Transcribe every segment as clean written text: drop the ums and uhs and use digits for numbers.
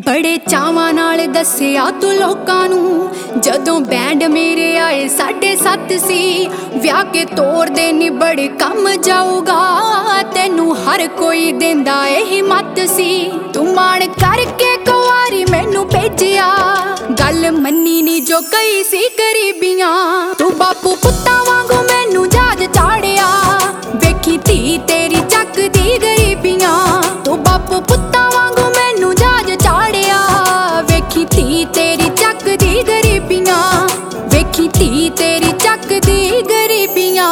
बड़े चावां नाल दस्सिया तू लोकां नू जदों बैंड मेरे आए 7:30 सी व्याह के तोड़ दे नी बड़े कम जाऊगा तेनू हर कोई देंदा एही मत सी तू मान करके कुआरी मैनू भेजिया गल मन्नी नी जो कई सी गरीबियां तू बापू पुत्तां वांगू मैनू जहाज चाड़िया वेखी धी तेरी चकदी गरीबियां तू बापू पुत्तां वांगू मैनू जहाज चाड़िया वेखी धी तेरी चकदी गरीबियां वेखी धी तेरी चकदी गरीबियां।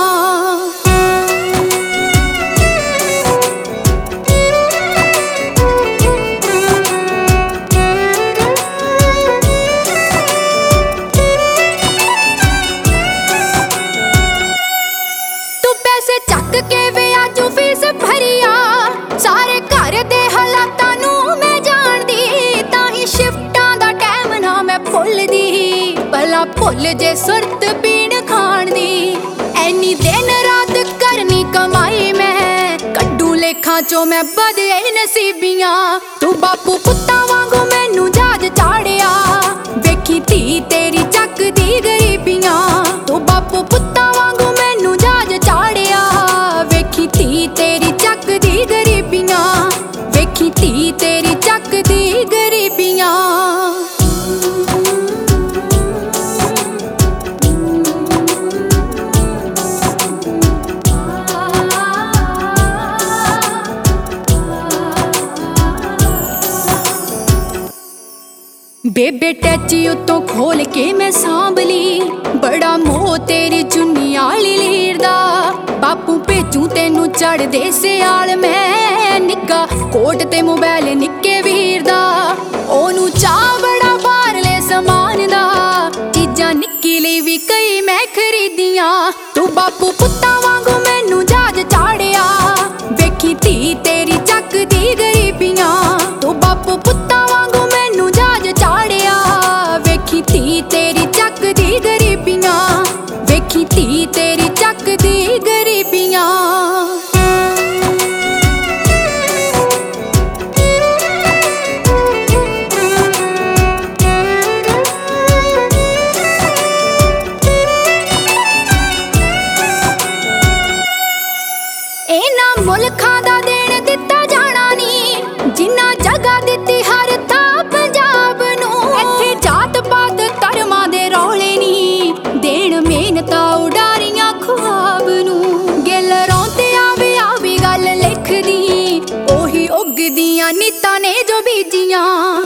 चक के वे आजू फीस भरिया सारे घर दे हालातां नू मैं जानदी ताही शिफ्टां दा टाइम ना मैं भुलदी भला भुल जे सुरत पीण खाण दी ऐनी दिन रात करनी कमाई मैं कड्डू लेखां चो मैं बदे नसीबियां तू बापू पुत्तां वांगू मैनू जहाज चाड़िया वेखी धी तेरी चकदी गरीबियां तू बापू पुत्तां वांगू मैनू जहाज चाड़िया वेखी धी तेरी चकदी गरीबियां वेखी धी तेरी चकदी गरीबियां। बेबे टैची उत्तों खोल के मैं सांभ ली बड़ा मोह तेरी चुन्नी आली लीर दा बापू भेजू तेनू चढ़ दे सियाल मैं निक्का कोट ते मोबाइल निक्के वीर दा ओनू चाह बड़ा बाहरले समान दा चीजां निक्की लई भी कई मैं खरीदियां तू बापू पुत्तां वांगू मैनू जहाज चाड़िया वेखी धी तेरी चकदी गरीबियां तू बापू पुत्तां वांगू मैनू जहाज चाड़िया वेखी धी तेरी चकदी गरीबियां वेखी धी तेरी चकदी गरीबियां। इन्हां मुल्खां दा देण दित्ता जाना नी जिन्ना जगह दित्ती हर थां पंजाब नू इत्थे जात पात धर्मां दे रौले नी देण मेहनतां उडारियां ख्वाब नू गिल रौंदे आवी गल लिखदी ओही उगदियां नीतां ने जो बीजियां।